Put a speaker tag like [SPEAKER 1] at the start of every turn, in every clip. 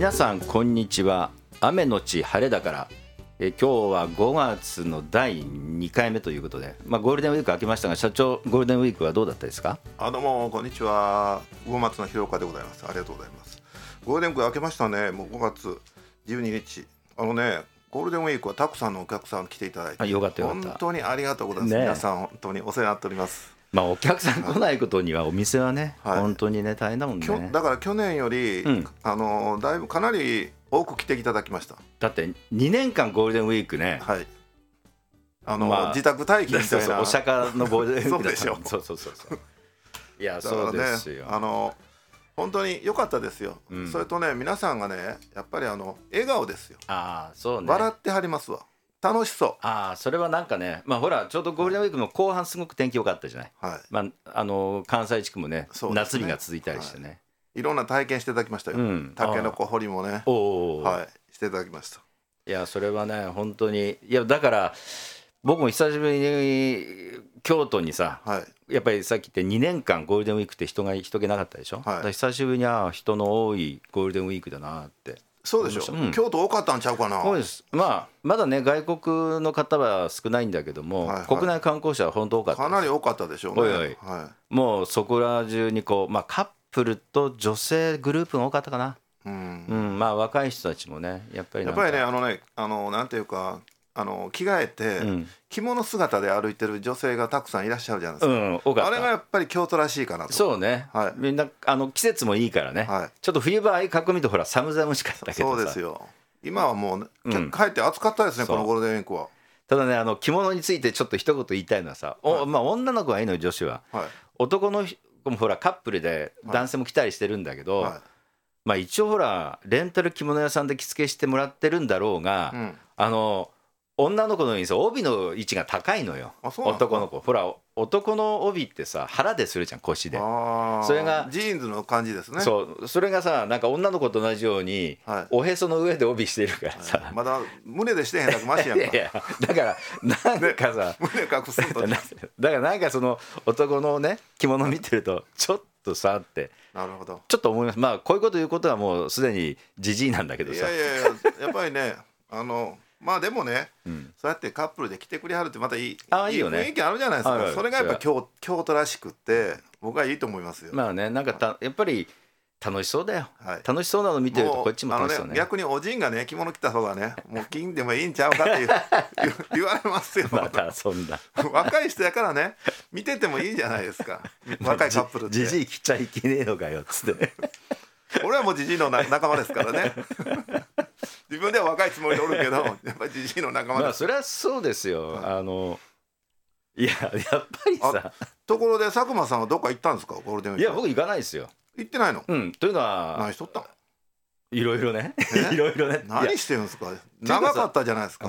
[SPEAKER 1] 皆さんこんにちは。雨のち晴れだから今日は5月の第2回目ということで、ゴールデンウィーク明けましたが、社長ゴールデンウィークはどうだったですか？
[SPEAKER 2] どうもこんにちは、魚松の広岡でございます。ありがとうございます。ゴールデンウィーク明けましたね。もう5月12日ゴールデンウィークはたくさんのお客さん来ていただいて、
[SPEAKER 1] よかったよかった。
[SPEAKER 2] 本当にありがとうございます、皆さん本当にお世話になっております。
[SPEAKER 1] お客さん来ないことにはお店はね、本当にね大変だもんね。
[SPEAKER 2] だから去年より、だいぶかなり多く来ていただきました。
[SPEAKER 1] だって2年間ゴールデンウィークね、
[SPEAKER 2] 自宅待機みたいな、
[SPEAKER 1] お釈迦のゴールデンウィークだった
[SPEAKER 2] そうでしょ。
[SPEAKER 1] そういやそうですよ、
[SPEAKER 2] 本当に良かったですよ、それとね、皆さんがねやっぱり笑顔ですよ。
[SPEAKER 1] そうね、
[SPEAKER 2] 笑ってはりますわ。楽しそう。
[SPEAKER 1] それはなんかね、ほらちょうどゴールデンウィークの後半すごく天気良かったじゃない。関西地区もね、夏日が続いたりしてね、
[SPEAKER 2] いろんな体験していただきましたよ。タケノコ掘りもね、していただきました。
[SPEAKER 1] いやそれはね本当に、いやだから僕も久しぶりに京都にさ、やっぱりさっき言って2年間ゴールデンウィークって人気なかったでしょ、だから久しぶりに人の多いゴールデンウィークだなって。
[SPEAKER 2] そうでしょ、京都多かったんちゃうかな。
[SPEAKER 1] そうです。まだね外国の方は少ないんだけども、国内観光者は本当多かったです。
[SPEAKER 2] かなり多かったでしょうね。
[SPEAKER 1] もうそこら中にカップルと女性グループが多かったかな。若い人たちもねやっぱりね
[SPEAKER 2] なんていうか着替えて、着物姿で歩いてる女性がたくさんいらっしゃるじゃないですか。あれがやっぱり京都らしいかなと。
[SPEAKER 1] そうね、みんな季節もいいからね、ちょっと冬場ああいう格好見てほら寒々しかったけどさ。
[SPEAKER 2] そうですよ。今はもう、帰って暑かったですね、このゴールデンウィークは。
[SPEAKER 1] ただね着物についてちょっと一言言いたいのはさ、女の子はいいのよ女子は、男の子もほらカップルで男性も来たりしてるんだけど、一応ほらレンタル着物屋さんで着付けしてもらってるんだろうが、女の子のようにさ帯の位置が高いのよ。男の子ほら男の帯ってさ腹でするじゃん、腰で。それが
[SPEAKER 2] ジーンズの感じですね。
[SPEAKER 1] それがさなんか女の子と同じように、おへその上で帯してるからさ、
[SPEAKER 2] まだ胸でしてへんだけマシやんか。
[SPEAKER 1] だからなんかさ、
[SPEAKER 2] 胸隠すと
[SPEAKER 1] だからなんかその男のね着物見てるとちょっとさって、
[SPEAKER 2] なるほど、
[SPEAKER 1] ちょっと思います。こういうこと言うことはもうすでにジジイなんだけどさ。
[SPEAKER 2] いややっぱりねでもね、そうやってカップルで来てくれはるってまたいい雰囲気あるじゃないですか。それがやっぱ京都らしくって僕はいいと思いますよ。
[SPEAKER 1] なんかやっぱり楽しそうだよ、楽しそうなの見てるとこっちも楽しそうね。
[SPEAKER 2] 逆におじんがね着物着た方がねもう金でもいいんちゃうかって言われますよ。
[SPEAKER 1] またそんな
[SPEAKER 2] 若い人やからね見ててもいいじゃないですか。若いカップルって
[SPEAKER 1] ジジイ着ちゃいけねえのかよっつって
[SPEAKER 2] 俺はもうジジイの仲間ですからね。自分では若いつもりでおるけどやっぱりジジイの仲間です。
[SPEAKER 1] それはそうですよ。いややっぱりさ。
[SPEAKER 2] ところで佐久間さんはどっか行ったんですか、ゴールデンウィーク。
[SPEAKER 1] いや僕行かないですよ。
[SPEAKER 2] 行ってないの？
[SPEAKER 1] というのは
[SPEAKER 2] 何しとったん？
[SPEAKER 1] いろいろねいろいろね。
[SPEAKER 2] 何してるんですか。長かったじゃないですか。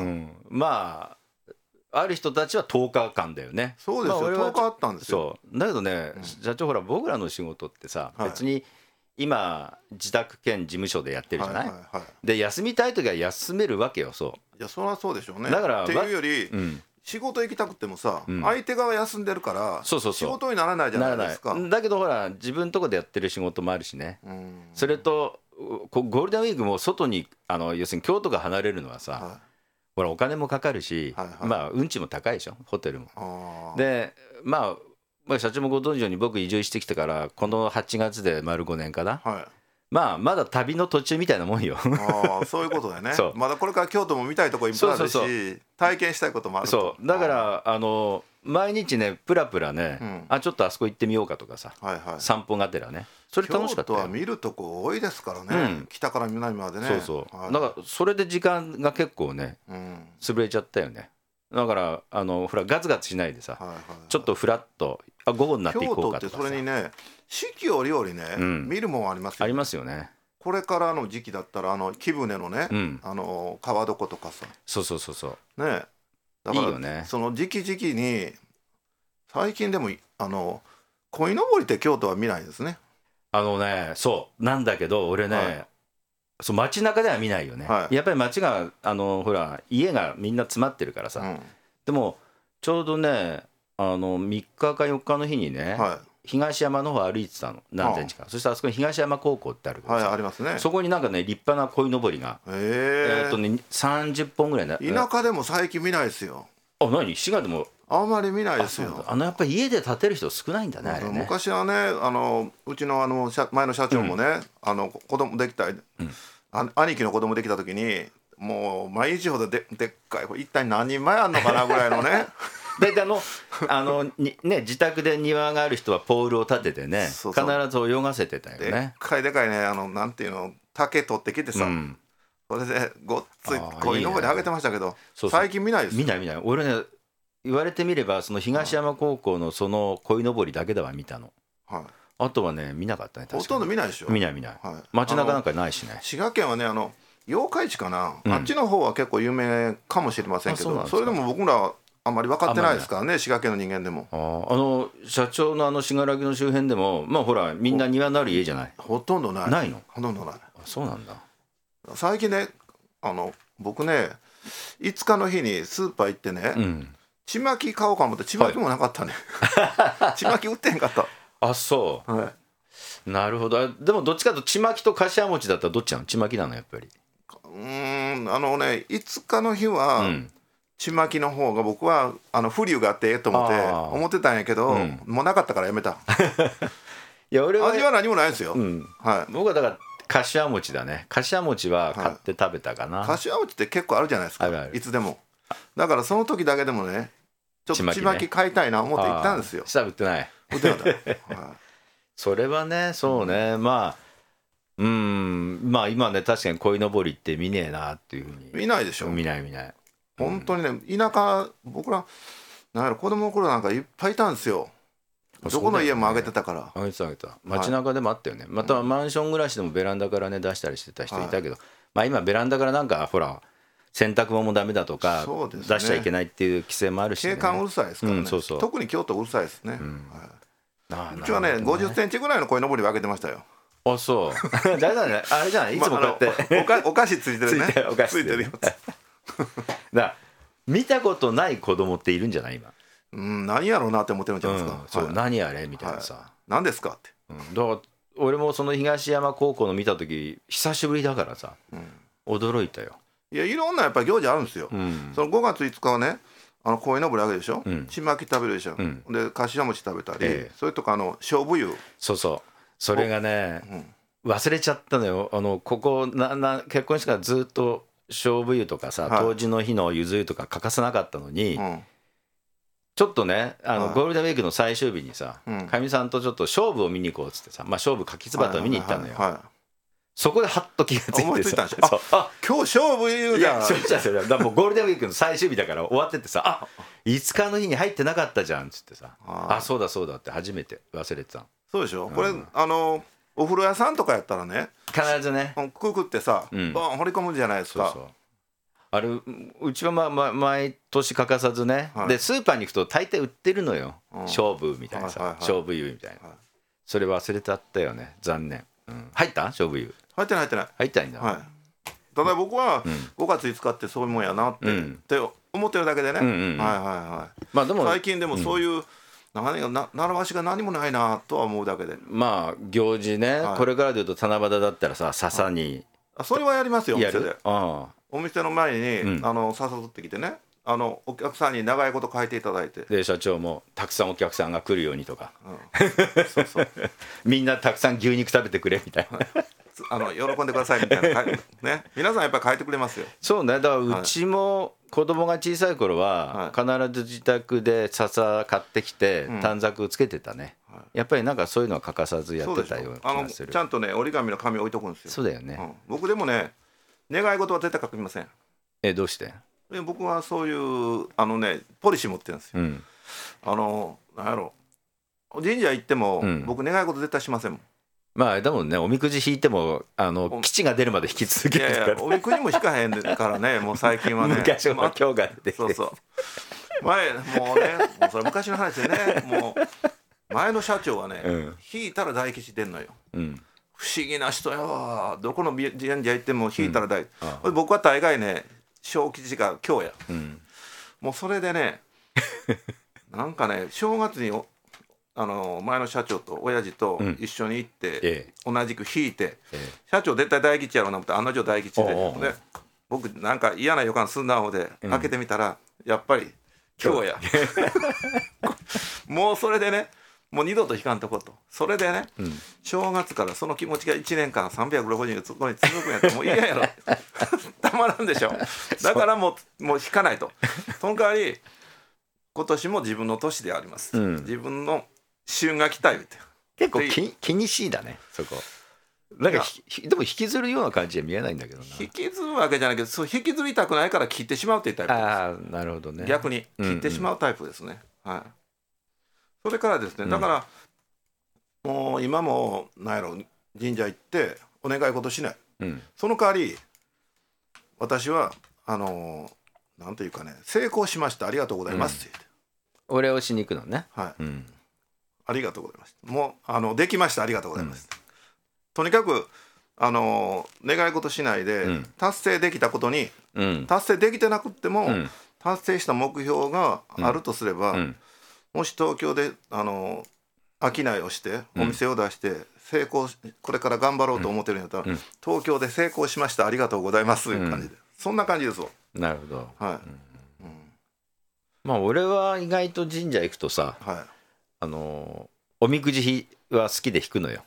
[SPEAKER 1] ある人たちは10日間だよね。
[SPEAKER 2] そうですよ、10日あったんですよ。
[SPEAKER 1] だけどね、社長ほら僕らの仕事ってさ、別に今自宅兼事務所でやってるじゃない。で休みたい時は休めるわけよ。
[SPEAKER 2] いやそりゃそうでしょうね。
[SPEAKER 1] だから
[SPEAKER 2] っていうより、仕事行きたくてもさ、相手側休んでるから仕事にならないじゃないですか。
[SPEAKER 1] だけどほら自分とこでやってる仕事もあるしね。それとゴールデンウィークも外に要するに京都が離れるのはさ、ほらお金もかかるし、運賃も高いでしょ、ホテルも。で社長もご存知のように僕移住してきてからこの8月で丸5年かな。まだ旅の途中みたいなもんよ。
[SPEAKER 2] そういうことだよね。まだこれから京都も見たいとこいっぱいあるし、体験したいこともあると。
[SPEAKER 1] だから毎日ねプラプラね、ちょっとあそこ行ってみようかとかさ、散歩がてらね、それ楽しかったよ。
[SPEAKER 2] 京都は見るとこ多いですからね、北から南までね。
[SPEAKER 1] だからそれで時間が結構ね潰れちゃったよね。だからほらガツガツしないでさ、ちょっとフラッと午後になっていこうかとかさ。
[SPEAKER 2] 京都ってそれにね四季折々ね、見るもんありますよ。
[SPEAKER 1] ありますよね。
[SPEAKER 2] これからの時期だったら貴船のね、川床とかさ。
[SPEAKER 1] そう
[SPEAKER 2] ね。だから
[SPEAKER 1] いいよね。
[SPEAKER 2] その時期に最近でも鯉のぼりって京都は見ないですね。
[SPEAKER 1] そうなんだけど俺ね、街中では見ないよね。やっぱり街がほら家がみんな詰まってるからさ。でもちょうどね3日か4日の日にね、 東山の方歩いてたの何センチか。そしたらあそこに東山高校ってあるけどさ、
[SPEAKER 2] はい、ありますね。
[SPEAKER 1] そこになんかね立派な鯉のぼりが30本ぐらいな。
[SPEAKER 2] 田舎でも最近見ないですよ。
[SPEAKER 1] あ、何滋賀でも
[SPEAKER 2] あんまり見ないですよ。
[SPEAKER 1] やっぱり家で建てる人少ないんだね、あれね。
[SPEAKER 2] 昔はね、うちの前の社長もね、子供できた、兄貴の子供できた時にもう毎日ほど でっかい、一体何人前あんのかなぐらいのね
[SPEAKER 1] 大体ね、自宅で庭がある人はポールを立ててね、
[SPEAKER 2] そうそう
[SPEAKER 1] 必ず泳がせてたよね。
[SPEAKER 2] でっかいでかいね、なんていうの、竹取ってきてさ、それでごっつい鯉のぼりあげてましたけど、最近見ないですよ。
[SPEAKER 1] 見ない俺ね、言われてみればその東山高校のその鯉のぼりだけでは見たの、はい、あとはね見なかったね。確かに
[SPEAKER 2] ほとんど見ないでしょ。
[SPEAKER 1] 見ない、はい、街中なんかないしね。
[SPEAKER 2] 滋賀県はね、八日市かな、あっちの方は結構有名かもしれませんけど、それでも僕らあんまり分かってないですからね、滋賀県の人間でも。
[SPEAKER 1] 社長の信楽の周辺でも、まあほらみんな庭のある家じゃない。
[SPEAKER 2] ほとんどない。
[SPEAKER 1] ないの？
[SPEAKER 2] ほとんどない。
[SPEAKER 1] そうなんだ。
[SPEAKER 2] 最近ね、僕ね、5日の日にスーパー行ってね、ちまき買おうか思って、ちまきもなかったね。ちまき売ってへんかった。
[SPEAKER 1] あ、そう。はい、なるほど。でもどっちかというとちまきとかしわ餅だったらどっちなの？ちまきなのやっぱり。
[SPEAKER 2] 5日の日は、ちまきの方が僕は不流があってええと思ってたんやけど、もうなかったからやめた。いや俺は味は何もないですよ。
[SPEAKER 1] はい、僕はだからかしわ餅だね。かしわ餅は買って食べたかな。
[SPEAKER 2] かしわ餅って結構あるじゃないですか。いつでも。だからその時だけでもね、ちょっとちまき買いたいな思って行ったんですよ。
[SPEAKER 1] したら売ってない。
[SPEAKER 2] 売ってなかった。
[SPEAKER 1] それはね、そうね、まあ今ね確かに鯉のぼりって見ねえなっていうふうに。
[SPEAKER 2] 見ないでしょ。
[SPEAKER 1] 見ない。
[SPEAKER 2] 本当にね、田舎、僕らなんやろ、子供の頃なんかいっぱいいたんですよ。どこの家もあげてたから。
[SPEAKER 1] あげた。街中でもあったよね。またマンション暮らしでもベランダからね出したりしてた人いたけど、まあ今ベランダからなんかほら洗濯物もダメだとか出しちゃいけないっていう規制もあるし、
[SPEAKER 2] 景観うるさいですからね。特に京都うるさいですね。うちはね50センチぐらいの鯉のぼりをあげてましたよ。
[SPEAKER 1] あ、そうだね。あれじゃない、いつもこうやって
[SPEAKER 2] お菓子ついてるね。
[SPEAKER 1] ついてるよ。だ見たことない子供っているんじゃない今。
[SPEAKER 2] 何やろうなって思ってるんじゃないですか。
[SPEAKER 1] そう、何やれみたいなさ。
[SPEAKER 2] 何ですかって。
[SPEAKER 1] だから俺もその東山高校の見た時久しぶりだからさ、驚いたよ。
[SPEAKER 2] いや、いろんなやっぱり行事あるんですよ。その5月5日はね、鯉のぼりあげるでしょ、ちまき食べるでしょ、でかしわ餅食べたり、それとか勝負湯。
[SPEAKER 1] そうそれがね、忘れちゃったのよ。ここ結婚してからずっと勝負湯とかさ、当時の日のゆず湯とか欠かさなかったのに、ちょっとねゴールデンウィークの最終日にさ、かみさんとちょっと勝負を見に行こうっつってさ、勝負柿つばたを見に行ったのよ。そこでハッと気がついてさ、
[SPEAKER 2] 今日勝負言うじゃん。
[SPEAKER 1] だからもうゴールデンウィークの最終日だから終わっててさ、5日の日に入ってなかったじゃんっつってさ、そうだって初めて忘れてた。
[SPEAKER 2] そうでしょ。これお風呂屋さんとかやったらね、
[SPEAKER 1] 必ずね
[SPEAKER 2] くくってさバン掘り込むじゃないですか。
[SPEAKER 1] あれうちは毎年欠かさずね、でスーパーに行くと大抵売ってるのよ、勝負みたいなさ、勝負湯みたいな。それ忘れてあったよね、残念。入った勝負湯。
[SPEAKER 2] 入ってない
[SPEAKER 1] んだ。
[SPEAKER 2] ただ僕は5月5日ってそういうもんやなって思ってるだけでね。まあでも最近でもそういう習わしが何もないなとは思うだけで。
[SPEAKER 1] まあ行事ね、これからでいうと七夕だったらさ、笹に
[SPEAKER 2] それはやりますよ。お店でお店の前に笹取ってきてね、お客さんに長いこと書いていただいて、
[SPEAKER 1] で社長もたくさんお客さんが来るようにとか、みんなたくさん牛肉食べてくれみたいな、
[SPEAKER 2] 喜んでくださいみたいなね、皆さんやっぱり書いてくれますよ。
[SPEAKER 1] そうね。だからうちも子供が小さい頃は必ず自宅で笹買ってきて短冊つけてたね。やっぱりなんかそういうのは欠かさずやってたような気がする。
[SPEAKER 2] ちゃんとね折り紙の紙置いとくんですよ。
[SPEAKER 1] そうだよね。
[SPEAKER 2] 僕でもね願い事は絶対書きません。
[SPEAKER 1] どうして？
[SPEAKER 2] 僕はそういうポリシー持ってるんですよ。なんやろ、神社行っても僕願い事絶対しませんもん。
[SPEAKER 1] まあでもね、おみくじ引いても基地が出るまで引き続けるから。
[SPEAKER 2] おみくじも引かへんからね、もう最近はね。
[SPEAKER 1] 昔は今日が出てきて、
[SPEAKER 2] 前もうね、もうそれ昔の話でね、もう前の社長はね、引いたら大吉出んのよ。不思議な人やわ。どこの神社行っても引いたら大吉。僕は大概ね、小吉が今日や。もうそれでね、なんかね、正月に前の社長と親父と一緒に行って、同じく引いて、社長絶対大吉やろうな思って案の定大吉で、僕なんか嫌な予感すんなので開けてみたら、やっぱり今日やもうそれでね、もう二度と引かんとこと、それでね、正月からその気持ちが1年間360日そこに続くんやってもう嫌やろたまらんでしょ。だからもう引かないと。その代わり今年も自分の年であります、自分の旬が来たいって。
[SPEAKER 1] 結構気にしいだねそこ。なんかでも引きずるような感じは見えないんだけどな。
[SPEAKER 2] 引きずるわけじゃないけど、そう引きずりたくないから切ってしまうっていうタイプです。
[SPEAKER 1] ああ、なるほどね。
[SPEAKER 2] 逆に切ってしまうタイプですね、はい。それからですね、だからもう今もなんやろ、神社行ってお願い事しない、その代わり私はなんていうかね、成功しましたありがとうございますって言って、
[SPEAKER 1] お礼をしに行くのね。
[SPEAKER 2] はい、ありがとうございます、もうできましたありがとうございます、とにかく願い事しないで、達成できたことに、達成できてなくっても、達成した目標があるとすれば、もし東京で商いをしてお店を出して成功、これから頑張ろうと思ってるんやったら、東京で成功しましたありがとうございますという感じで、そんな感じですわ。
[SPEAKER 1] なるほど、
[SPEAKER 2] はい。
[SPEAKER 1] まあ俺は意外と神社行くとさ、おみくじは好きで引くのよ。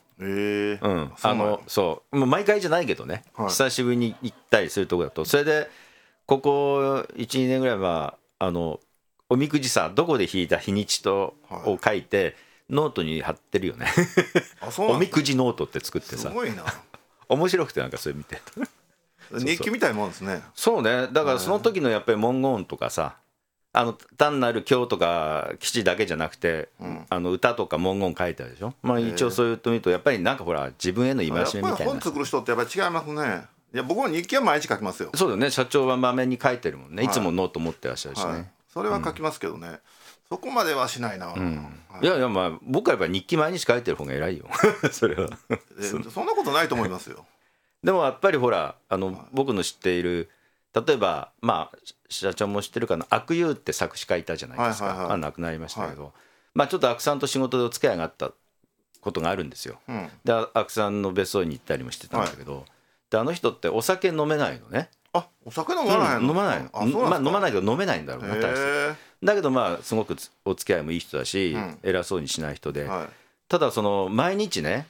[SPEAKER 1] そうもう毎回じゃないけどね、久しぶりに行ったりするとこだと、それでここ 1,2 年ぐらいはおみくじさ、どこで引いた日にちとを書いてノートに貼ってるよねおみくじノートって作ってさ、
[SPEAKER 2] すごいな
[SPEAKER 1] 面白くて、なんかそれ見て
[SPEAKER 2] 日記みたいなもんですね。
[SPEAKER 1] そうね、だからその時のやっぱり文言とかさ、単なる経とか基地だけじゃなくて、歌とか文言書いてあるでしょ。まあ一応そういうと見るとやっぱりなんかほら自分への戒めみたいな。やっぱり
[SPEAKER 2] 本作る人ってやっぱり違いますね。いや僕は日記は毎日書きますよ。
[SPEAKER 1] そうだね、社長はまめに書いてるもんね、いつもノート持ってらっしゃるしね、
[SPEAKER 2] それは書きますけどね、そこまではしないな、
[SPEAKER 1] いやいや、まあ僕はやっぱり日記毎日書いてる方が偉いよそれは
[SPEAKER 2] そんなことないと思いますよ
[SPEAKER 1] でもやっぱりほら僕の知っている、例えばまあ社長も知ってるかな、阿久悠って作詞家いたじゃないですか、亡くなりましたけど、まあちょっと阿久さんと仕事でお付き合いがあったことがあるんですよ、で阿久さんの別荘に行ったりもしてたんだけど、であの人ってお酒飲めないのね。
[SPEAKER 2] お酒飲まないの？
[SPEAKER 1] 飲まないの。まあ飲まないけど飲めないんだろうな、大してだけどまあすごくお付き合いもいい人だし、偉そうにしない人で、ただその毎日ね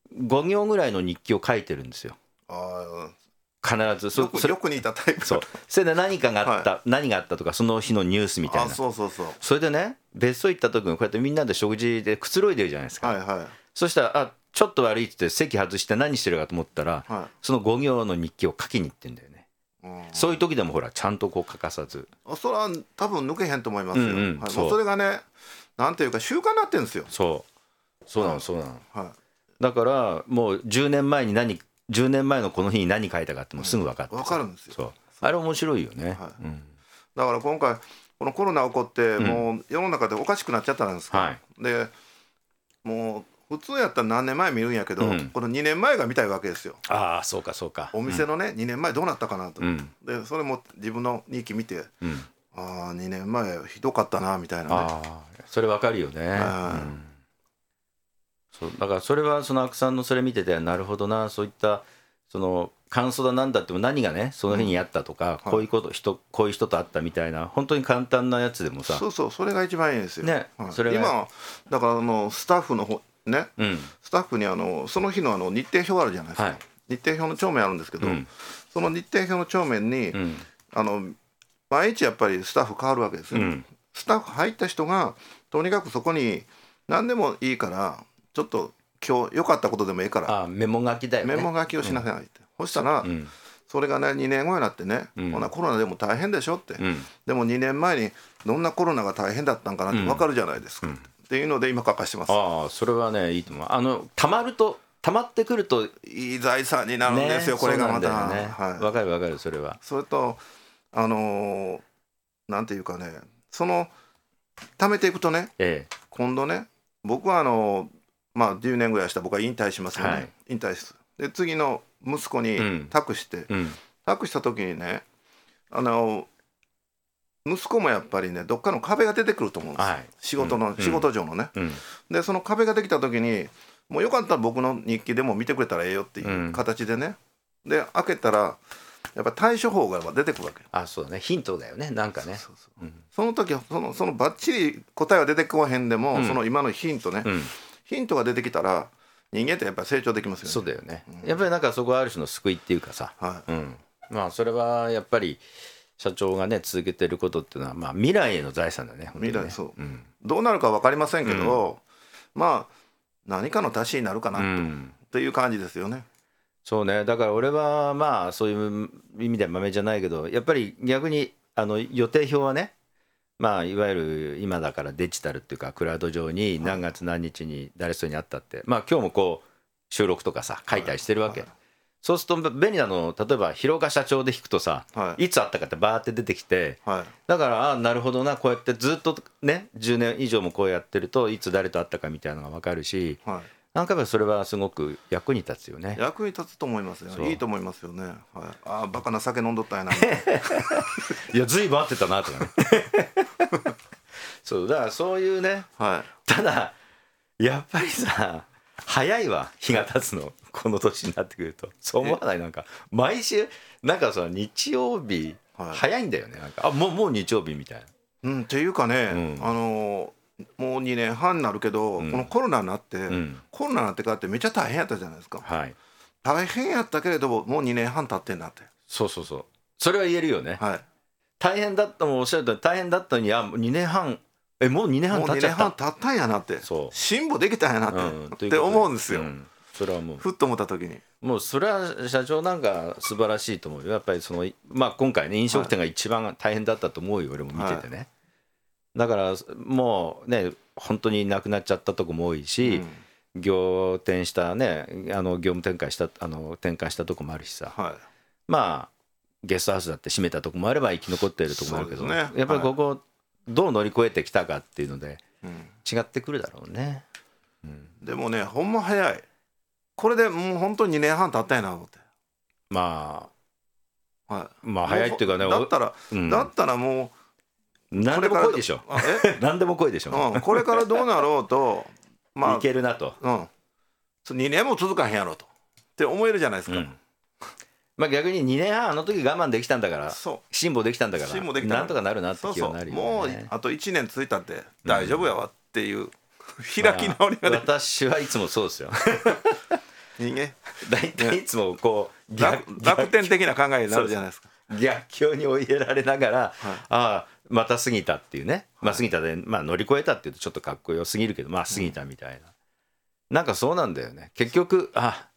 [SPEAKER 1] 5行ぐらいの日記を書いてるんですよ。必ず
[SPEAKER 2] よく似たタイプ。
[SPEAKER 1] それで何があったとか、その日のニュースみたいな。それでね、別荘行った時にこうやってみんなで食事でくつろいでるじゃないですか、そしたらちょっと悪いって言って席外して何してるかと思ったら、その5行の日記を書きに行ってんだよね。そういう時でもほらちゃんとこう欠かさず。
[SPEAKER 2] それは多分抜けへんと思いますよ。それがね、なんていうか習慣になってるんですよ。
[SPEAKER 1] そうなの、だからもう10年前のこの日に何書いたかってもうすぐ分かって、
[SPEAKER 2] 分かるんですよ。
[SPEAKER 1] あれ面白いよね、
[SPEAKER 2] だから今回このコロナ起こってもう世の中でおかしくなっちゃったんですか、でもう普通やったら何年前見るんやけど、この2年前が見たいわけですよ。
[SPEAKER 1] そうか
[SPEAKER 2] お店のね、2年前どうなったかなと、でそれも自分の日記見て、2年前ひどかったなみたいなね。
[SPEAKER 1] それ分かるよね、だからそれはその阿久さんのそれ見てて、なるほどな、そういったその感想だなんだっても何がねその日にあったとか、こういう人と会ったみたいな本当に簡単なやつでもさ、
[SPEAKER 2] それが一番いいですよ、
[SPEAKER 1] それが
[SPEAKER 2] 今だからスタッフの方ね、スタッフにその日の日程表あるじゃないですか、日程表の帳面あるんですけど、その日程表の帳面に、毎日やっぱりスタッフ変わるわけですよ、スタッフ入った人がとにかくそこに何でもいいからちょっと今日良かったことでもいいから
[SPEAKER 1] メモ書きだよね、
[SPEAKER 2] メモ書きをしなさいって、そしたら、それがね2年後になってね、こんなコロナでも大変でしょって、でも2年前にどんなコロナが大変だったんかなって分かるじゃないですか、っていうので今書かしてます。
[SPEAKER 1] それはねいいと思う。溜まってくると
[SPEAKER 2] いい財産になるんですよ、これがまた。
[SPEAKER 1] 分かるそれは。
[SPEAKER 2] それとなんていうかね、その貯めていくとね、今度ね、僕はまあ10年ぐらいした僕は引退しますよね、引退すで次の息子に託して、託した時にね、 息子もやっぱりねどっかの壁が出てくると思うんですよ、仕事上のね、でその壁ができた時にもうよかったら僕の日記でも見てくれたらええよっていう形でね、で開けたらやっぱ対処法が出てくるわけ。
[SPEAKER 1] そうだね、ヒントだよね、なんかね。
[SPEAKER 2] その時はそのバッチリ答えは出てこへんでも、その今のヒントね、ヒントが出てきたら人間ってやっぱり成長できますよね。
[SPEAKER 1] そうだよね、やっぱりなんかそこはある種の救いっていうかさ、まあそれはやっぱり社長がね続けてることっていうのは、まあ未来への財産だね。
[SPEAKER 2] 未来、そう、どうなるか分かりませんけど、まあ何かの足しになるかなという感じですよね。
[SPEAKER 1] そうね、だから俺はまあそういう意味では豆じゃないけど、やっぱり逆に予定表はね、まあいわゆる今だからデジタルっていうかクラウド上に何月何日に誰それにあったって、まあ今日もこう収録とかさ書いたりしてるわけ。そうすると便利なの、例えば広岡社長で引くとさ、いつあったかってバーって出てきて、だからなるほどな、こうやってずっとね10年以上もこうやってるといつ誰と会ったかみたいなのが分かるし、なんかそれはすごく役に立つよね。
[SPEAKER 2] 役に立つと思いますよ。いいと思いますよね。バカな酒飲んどったんやな。
[SPEAKER 1] いやずいぶん合ってたなとかね。そうだからそういうね、ただやっぱりさ早いわ、日が経つの、この年になってくると。そう思わない？なんか毎週なんかさ日曜日早いんだよね、なんかもう日曜日みたいな。
[SPEAKER 2] っていうかね、もう2年半になるけど、このコロナになって、コロナになってからってめっちゃ大変やったじゃないですか。大変やったけれどももう2年半経ってんなって。
[SPEAKER 1] そうそれは言えるよね。大変だったもおっしゃると大変だったのに、2年半もう2年半経っちゃった、
[SPEAKER 2] もう2年半経ったんやなって、辛抱できたんやなって思うんですよ。
[SPEAKER 1] それはもう
[SPEAKER 2] ふっと思った時に
[SPEAKER 1] もうそれは社長なんか素晴らしいと思うよ。やっぱりまあ今回ね飲食店が一番大変だったと思うよ、俺も見ててね。だからもうね本当になくなっちゃったとこも多いし、業務展開したとこもあるしさ、まあゲストハウスだって閉めたとこもあれば生き残っているとこもあるけど、やっぱりここどう乗り越えてきたかっていうので違ってくるだろうね。
[SPEAKER 2] でもねほんま早い。これでもう本当に2年半経ったんやな思って。
[SPEAKER 1] まあ早いっていうかね、
[SPEAKER 2] だったらもう
[SPEAKER 1] 何でも来いでしょ。何でも来いでしょ。
[SPEAKER 2] これからどうなろうと
[SPEAKER 1] いけるなと、
[SPEAKER 2] 2年も続かへんやろとって思えるじゃないですか。
[SPEAKER 1] まあ逆に2年半あの時我慢できたんだから、辛抱できたんだからなんとかなるなって気がなるよね。
[SPEAKER 2] もうあと1年続いたって大丈夫やわっていう開き直りがね。
[SPEAKER 1] 私はいつもそうですよ。
[SPEAKER 2] 人間
[SPEAKER 1] 大体いつもこう
[SPEAKER 2] 楽天的な考えになるじゃないですか。
[SPEAKER 1] 逆境に追いやられながら、また過ぎたっていうね、過ぎたで、乗り越えたっていうとちょっとかっこよすぎるけど、過ぎたみたいな、なんかそうなんだよね結局。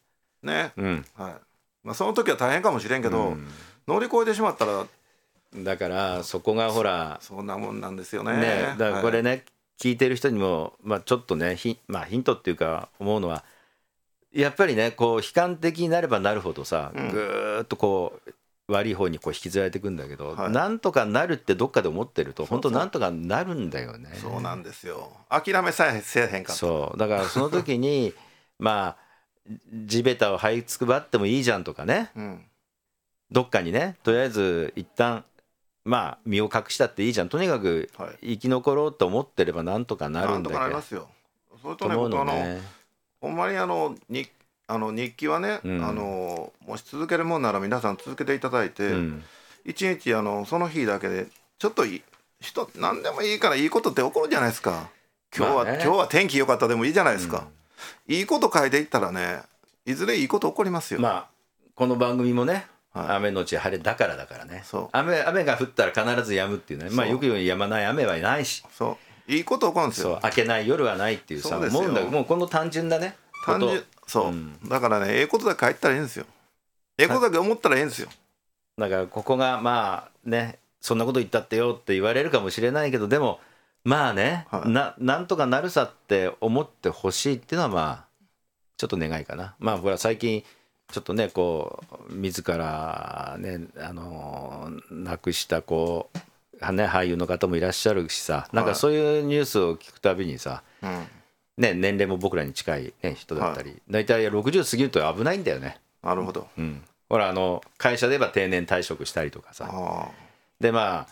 [SPEAKER 2] その時は大変かもしれんけど、乗り越えてしまったら、
[SPEAKER 1] だからそこがほら
[SPEAKER 2] そんなもんなんですよね。
[SPEAKER 1] だからこれね、聞いてる人にもちょっとねヒントっていうか思うのは、やっぱりねこう悲観的になればなるほどさ、ぐーっとこう悪い方にこう引きずられていくんだけど、なんとかなるってどっかで思ってると本当なんとかなるんだよね。
[SPEAKER 2] そうなんですよ。諦めさえせえへんかった。
[SPEAKER 1] そうだからその時に地べたを這いつくばってもいいじゃんとかね、どっかにねとりあえず一旦身を隠したっていいじゃん、とにかく生き残ろうと思ってればなんとかなるんだけど。
[SPEAKER 2] なんとかなりますよ。それとね、僕ほんまに日記はね、もし続けるもんなら皆さん続けていただいて、一日その日だけでちょっと何でもいいからいいことって起こるじゃないですか。今日は天気良かったでもいいじゃないですか。いいこと書いていったらね、いずれいいこと起こりますよ。
[SPEAKER 1] この番組もね、雨のち晴れだからね。雨が降ったら必ず止むっていうね。よく言うように止まない雨はないし、
[SPEAKER 2] いいこと起こるんですよ。
[SPEAKER 1] 明けない夜はないっていうさ、思うんだけど、もうこの単純だね。
[SPEAKER 2] だからね、ええことだけ書いたらいいんですよ。ええことだけ思ったらいいんですよ。
[SPEAKER 1] だからここがそんなこと言ったってよって言われるかもしれないけど、でもなんとかなるさって思ってほしいっていうのはちょっと願いかな。ほら最近ちょっとねこう自らね亡くした俳優の方もいらっしゃるしさ、なんかそういうニュースを聞くたびにさ、年齢も僕らに近い、人だったり、大体60過ぎると危ないんだよね。
[SPEAKER 2] なるほど。
[SPEAKER 1] ほら会社で言えば定年退職したりとかさ、で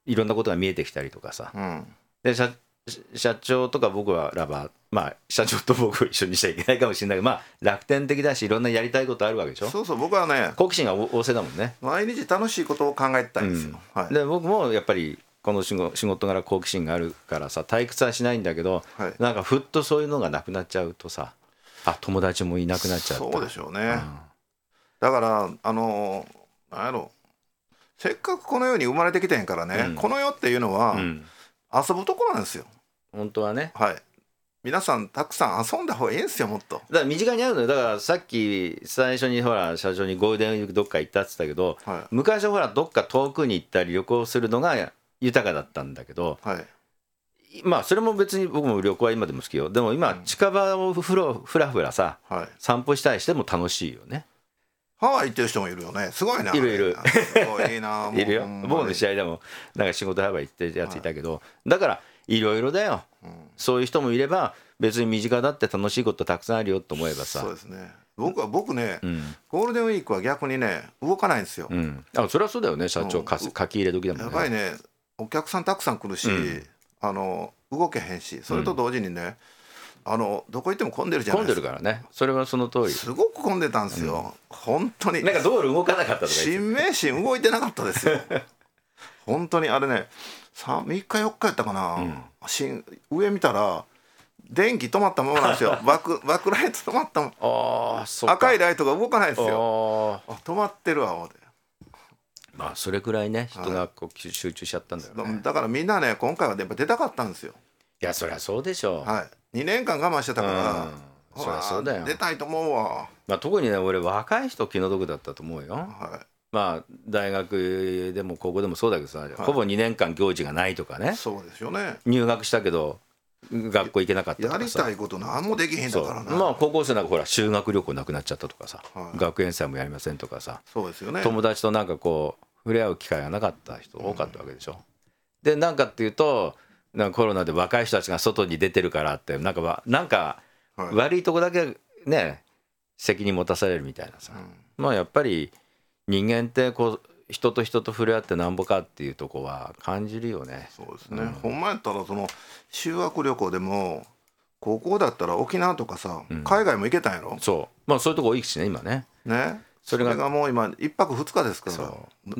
[SPEAKER 1] いろんなことが見えてきたりとかさ、で社長とか僕らはまあ社長と僕を一緒にしちゃいけないかもしれないけど、まあ楽天的だしいろんなやりたいことあるわけでしょ。
[SPEAKER 2] そうそう、僕はね
[SPEAKER 1] 好奇心が旺盛だもんね。
[SPEAKER 2] 毎日楽しいことを考えてたんですよ、
[SPEAKER 1] で僕もやっぱりこの仕事柄好奇心があるからさ退屈はしないんだけど、なんかふっとそういうのがなくなっちゃうとさ、友達もいなくなっちゃう。
[SPEAKER 2] そうでしょうね、だからなんやろ、せっかくこの世に生まれてきてんからね、この世っていうのは、遊ぶところなんですよ
[SPEAKER 1] 本当はね。
[SPEAKER 2] 皆さんたくさん遊んだ方がいいんですよ、もっと。
[SPEAKER 1] だから身近にあるのよ。だからさっき最初にほら社長にゴールデンウィークどっか行ったって言ったけど、昔はほらどっか遠くに行ったり旅行するのが豊かだったんだけど、まあそれも別に僕も旅行は今でも好きよ。でも今近場をふらふらさ、散歩したりしても楽しいよね。
[SPEAKER 2] ハワイ行ってる人もいるよね。すごいな。
[SPEAKER 1] いる
[SPEAKER 2] すごいな。
[SPEAKER 1] いるよ。僕の試合でもなんか仕事ハワイ行ってるやついたけど、だからいろいろだよ、そういう人もいれば別に身近だって楽しいことたくさんあるよと思えばさ。
[SPEAKER 2] そうですね。僕ね、ゴールデンウィークは逆にね動かないんですよ。
[SPEAKER 1] それはそうだよね。社長書き入れ時だもんね。
[SPEAKER 2] やっぱりねお客さんたくさん来るし、動けへんし、それと同時にね、どこ行っても混んでるじゃないですか。
[SPEAKER 1] 混んでるからね。それはその通り。
[SPEAKER 2] すごく混んでたんですよ、本当に。
[SPEAKER 1] なんか道路動かなかったとか
[SPEAKER 2] 新名神動いてなかったですよ本当にあれね3日4日やったかな、上見たら電気止まったままなんですよバックライト止まったまま。赤いライトが動かないですよ。止まってるわ思って。
[SPEAKER 1] まあそれくらいね人がこう集中しちゃったんだよね。
[SPEAKER 2] だからみんなね今回はやっぱ出たかったんですよ。
[SPEAKER 1] いやそりゃそうでしょう。
[SPEAKER 2] 2年間我慢してたから、
[SPEAKER 1] そりゃそうだよ。
[SPEAKER 2] 出たいと思うわ。
[SPEAKER 1] 特にね俺若い人気の毒だったと思うよ。まあ大学でも高校でもそうだけどさ、ほぼ2年間行事がないとかね。
[SPEAKER 2] そうですよね。
[SPEAKER 1] 入学したけど学校行けなかったとかさ、
[SPEAKER 2] やりたいこと何もできへんだからな。
[SPEAKER 1] まあ高校生なんかほら修学旅行なくなっちゃったとかさ、学園祭もやりませんとかさ、
[SPEAKER 2] そうですよね。
[SPEAKER 1] 友達となんかこう触れ合う機会がなかった人多かったわけでしょ。でなんかっていうとなんかコロナで若い人たちが外に出てるからってなんか悪いとこだけね責任持たされるみたいなさ、まあやっぱり人間ってこう人と人と触れ合ってなんぼかっていうとこは感じるよね。
[SPEAKER 2] そうですね、ほんまやったらその修学旅行でも高校だったら沖縄とかさ、海外も行けたんやろ。
[SPEAKER 1] そういうとこ多いしね今ね。それがもう今1泊2日ですから。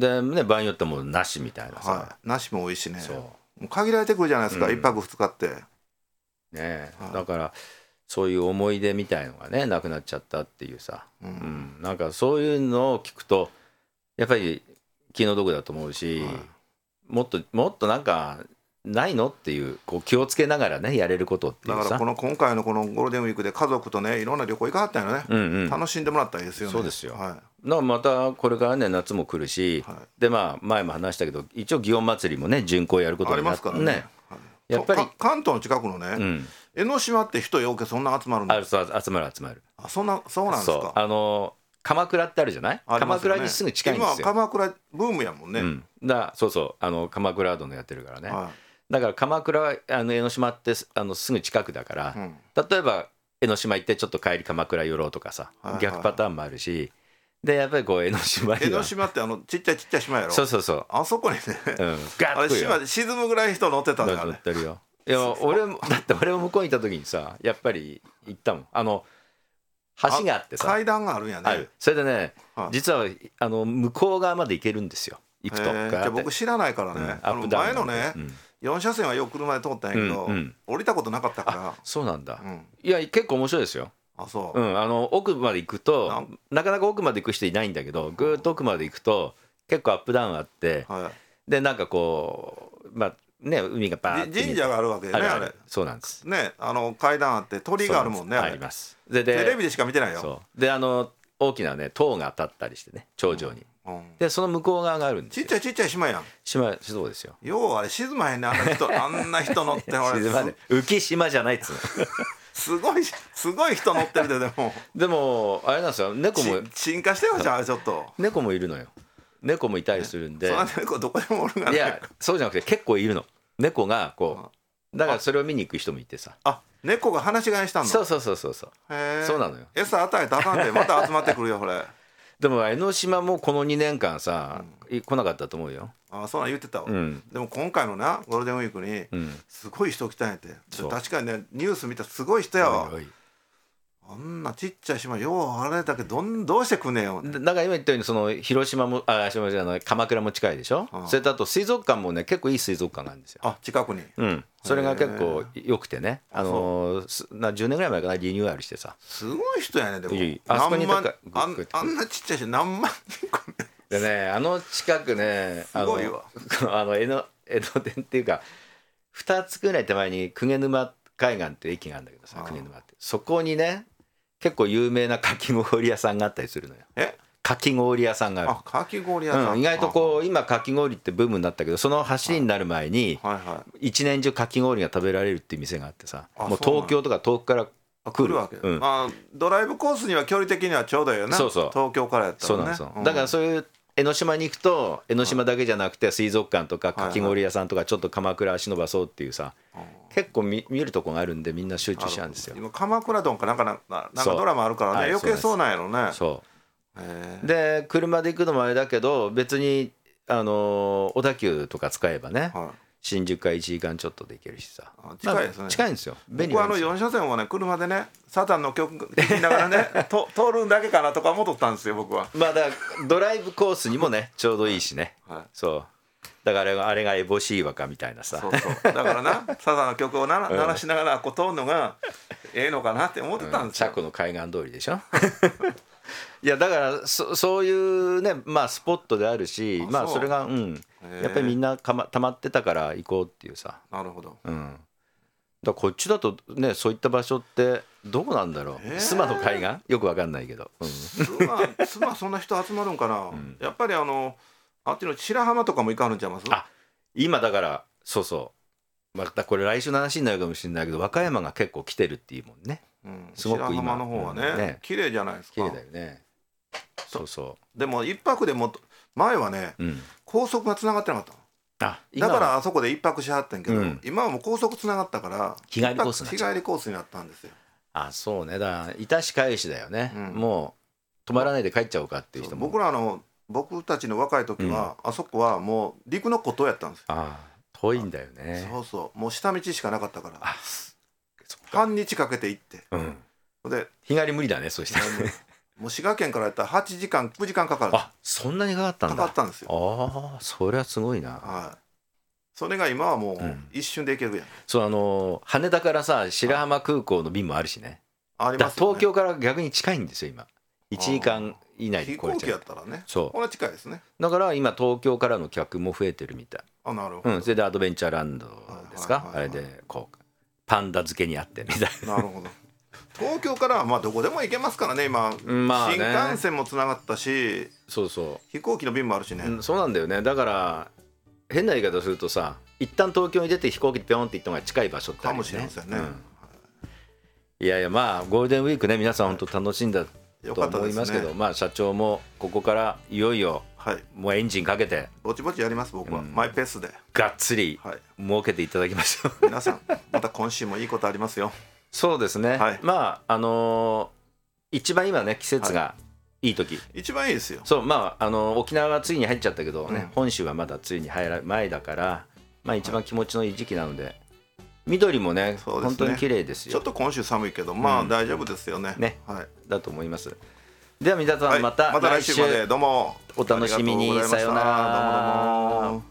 [SPEAKER 1] でね場合によってもなしみたいなさ、
[SPEAKER 2] なしも多いしね。限られてくるじゃないですか、1泊2日って
[SPEAKER 1] ね。だからそういう思い出みたいのがねなくなっちゃったっていうさ、なんかそういうのを聞くとやっぱり気の毒だと思うし、もっとなんかないのっていう、こう気をつけながらねやれることっていうさ。
[SPEAKER 2] だから今回のこのゴールデンウィークで家族とねいろんな旅行行かはったんよね、楽しんでもらったらいいですよね。
[SPEAKER 1] そうですよ、またこれからね夏も来るし、でまあ前も話したけど一応祇園祭りもね巡行やることになってね。やっぱり
[SPEAKER 2] 関東の近くのね、江ノ島って人よけそんな集まるの？
[SPEAKER 1] 集まる。
[SPEAKER 2] そうなんですか。
[SPEAKER 1] 鎌倉ってあるじゃない？鎌倉にすぐ近いんですよ。
[SPEAKER 2] 今鎌倉ブームやもんね。
[SPEAKER 1] そう鎌倉殿やってるからね。だから鎌倉江ノ島ってすぐ近くだから、例えば江ノ島行ってちょっと帰り鎌倉寄ろうとかさ、逆パターンもあるし、でやっぱりこう江ノ島には
[SPEAKER 2] 江ノ島ってちっちゃい島やろ。
[SPEAKER 1] そう
[SPEAKER 2] あそこにね、
[SPEAKER 1] ガッと
[SPEAKER 2] 島で沈むぐらい人乗ってたんだよね。
[SPEAKER 1] 乗ってるよ。いや俺も向こうにいた時にさやっぱり行ったもん。橋があってさ
[SPEAKER 2] 階段があるんやね。
[SPEAKER 1] それでね、実は向こう側まで行けるんですよ行くと。じ
[SPEAKER 2] ゃあ僕知らないからね、前のね、4車線はよく車で通ったんやけど、降りたことなかったから。
[SPEAKER 1] そうなんだ、いや結構面白いですよ。
[SPEAKER 2] そう、
[SPEAKER 1] 奥まで行くとなかなか奥まで行く人いないんだけど、ぐーっと奥まで行くと結構アップダウンあって、でなんかこうまあね、海がバーッて
[SPEAKER 2] 神社があるわけね。あれ
[SPEAKER 1] そうなんです
[SPEAKER 2] ね。階段あって鳥居があるもんね。
[SPEAKER 1] あります。
[SPEAKER 2] テレビでしか見てないよ。
[SPEAKER 1] で大きなね塔が立ったりしてね頂上に、でその向こう側があるんですよ。
[SPEAKER 2] ちっちゃい島やん。
[SPEAKER 1] そうですよ。
[SPEAKER 2] ようあれ沈まへんね、あんな人乗って。
[SPEAKER 1] 沈まね浮島じゃないっつうの
[SPEAKER 2] すごい人乗ってる
[SPEAKER 1] でもあれなんですよ、猫も
[SPEAKER 2] 進化してよ。じゃあちょっと
[SPEAKER 1] 猫もいるのよ。猫もいたりするんで。
[SPEAKER 2] そんな猫どこでもおるがね。
[SPEAKER 1] いやそうじゃなくて結構いるの。猫がこうだからそれを見に行く人もいてさ。
[SPEAKER 2] 猫が放し飼いしたんだ。
[SPEAKER 1] そうそうなのよ。
[SPEAKER 2] 餌与えたらあかんでまた集まってくるよこれ。
[SPEAKER 1] でも江ノ島もこの2年間さ来なかったと思うよ。
[SPEAKER 2] そうなん言ってたわ、でも今回のなゴールデンウィークにすごい人来たんやって、確かにねニュース見たらすごい人やわ。あんなちっちゃい島ようあれだけどうしてくんねんよ。
[SPEAKER 1] だから今言ったようにその広島も鎌倉も近いでしょ、それとあと水族館もね結構いい水族館があるんですよ。
[SPEAKER 2] 近くに。
[SPEAKER 1] それが結構良くてね、10年ぐらい前かなリニューアルしてさ。
[SPEAKER 2] すごい人やね。でも
[SPEAKER 1] あそこに
[SPEAKER 2] あんなちっちゃいし何万人来んねん。
[SPEAKER 1] でね近くね
[SPEAKER 2] すごいわ。
[SPEAKER 1] 江ノ電っていうか2つぐらい手前に鵠沼海岸っていう駅があるんだけどさ、鵠沼ってそこにね結構有名なかき氷屋さんがあったりするのよ。かき氷屋さんがある。
[SPEAKER 2] かき氷屋さん、
[SPEAKER 1] 意外とこう今かき氷ってブームになったけど、その走りになる前に一年中かき氷が食べられるっていう店があってさ、もう東京とか遠くから来る
[SPEAKER 2] わけ。ドライブコースには距離的にはちょうどよな。東京からやったらね。そうなんですよ。だからそういう江ノ島に行くと江ノ島だけじゃなくて水族館とかかき氷屋さんとかちょっと鎌倉足伸ばそうっていうさ、結構見るとこがあるんでみんな集中しちゃうんですよ。 今鎌倉丼かなんかドラマあるからね、余計そうなんやろね。
[SPEAKER 1] そうで車で行くのもあれだけど別に小田急とか使えばね、新宿から1時間ちょっとで行けるしさ、
[SPEAKER 2] 近いですね。
[SPEAKER 1] 近いんですよ。
[SPEAKER 2] 僕は4車線をね車でねサタンの曲聴きながらね通るだけかなとか思っとったんですよ僕は。
[SPEAKER 1] だからドライブコースにもねちょうどいいしね、そうだからあれがエボシーワかみたいなさ。
[SPEAKER 2] だからなサザンの曲を鳴らしながらこう通るのがええのかなって思ってたんですよ。
[SPEAKER 1] 車庫の海岸通りでしょいやだからそういうねスポットであるし、それがやっぱりみんなたまってたから行こうっていうさ。
[SPEAKER 2] なるほど。
[SPEAKER 1] だこっちだとねそういった場所ってどこなんだろう。須磨の海岸よくわかんないけど。
[SPEAKER 2] 須磨そんな人集まるんかな。やっぱりあっちの白浜とかも行かるんちゃいます？
[SPEAKER 1] 今だからそうまたこれ来週の話になるかもしれないけど和歌山が結構来てるっていうもんね。すごく今
[SPEAKER 2] 白浜の方はね綺麗じゃないですか。
[SPEAKER 1] 綺麗だよね。そう
[SPEAKER 2] でも一泊でも前はね高速がつながってなかったの。だからあそこで一泊しはってんけど、今はもう高速つながったから
[SPEAKER 1] 日帰りコ
[SPEAKER 2] ースになったんですよ。
[SPEAKER 1] そうね。だからいたし返しだよね。もう泊まらないで帰っちゃおうかっていう人も。
[SPEAKER 2] 僕たちの若い時はあそこはもう陸の孤島やったんですよ。
[SPEAKER 1] 遠いんだよね。
[SPEAKER 2] もう下道しかなかったから半日かけて行って、
[SPEAKER 1] で日帰り無理だね。そうしたら
[SPEAKER 2] もう滋賀県からやったら8時間9時間かかる。
[SPEAKER 1] そんなにかかったんだ。
[SPEAKER 2] かかったんですよ。
[SPEAKER 1] それはすごいな。
[SPEAKER 2] それが今はもう一瞬で行けるやん。
[SPEAKER 1] 羽田からさ白浜空港の便もあるしね。
[SPEAKER 2] ありますよね。
[SPEAKER 1] 東京から逆に近いんですよ今。1時間以内で
[SPEAKER 2] 飛行機やったらね。
[SPEAKER 1] こ
[SPEAKER 2] れは近いですね。
[SPEAKER 1] だから今東京からの客も増えてるみたい。
[SPEAKER 2] なるほど。
[SPEAKER 1] それでアドベンチャーランドですか、あれでこうパンダ漬けにあってみたい
[SPEAKER 2] な。なるほど。東京からはどこでも行けますからね今、新幹線もつながったし、飛行機の便もあるしね。
[SPEAKER 1] そうなんだよね。だから変な言い方するとさ、一旦東京に出て飛行機でピョンって行った方が近い場所ってあるよね。
[SPEAKER 2] かもしれませんね。
[SPEAKER 1] いやいやゴールデンウィークね皆さん本当楽しんだと思いますけど、社長もここからいよいよもうエンジンかけて
[SPEAKER 2] ぼちぼちやります。僕はマイペースで
[SPEAKER 1] がっつり儲けていただきましょう。
[SPEAKER 2] 皆さんまた今週もいいことありますよ。
[SPEAKER 1] そうですね。一番今ね季節がいい時、
[SPEAKER 2] 一番いいですよ。
[SPEAKER 1] 沖縄は梅雨に入っちゃったけどね、本州はまだ梅雨に入る前だから一番気持ちのいい時期なので、緑もね本当に綺麗ですよ。
[SPEAKER 2] ちょっと今週寒いけど大丈夫ですよね。
[SPEAKER 1] だと思います。では皆さんまた来週
[SPEAKER 2] までどうも
[SPEAKER 1] お楽しみに。さようなら。